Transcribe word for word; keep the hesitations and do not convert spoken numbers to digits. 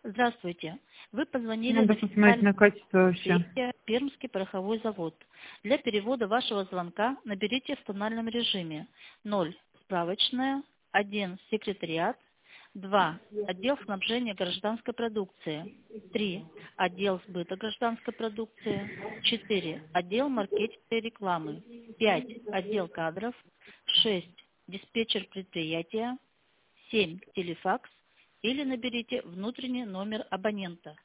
Здравствуйте. Вы позвонили Надо на посмотреть официальное на качество вообще. предприятие Пермский пороховой завод. Для перевода вашего звонка наберите в тональном режиме ноль справочная, один секретариат, два отдел снабжения гражданской продукции, три отдел сбыта гражданской продукции, четыре отдел маркетинга и рекламы, пять отдел кадров, шесть диспетчер предприятия, семь телефакс или наберите внутренний номер абонента.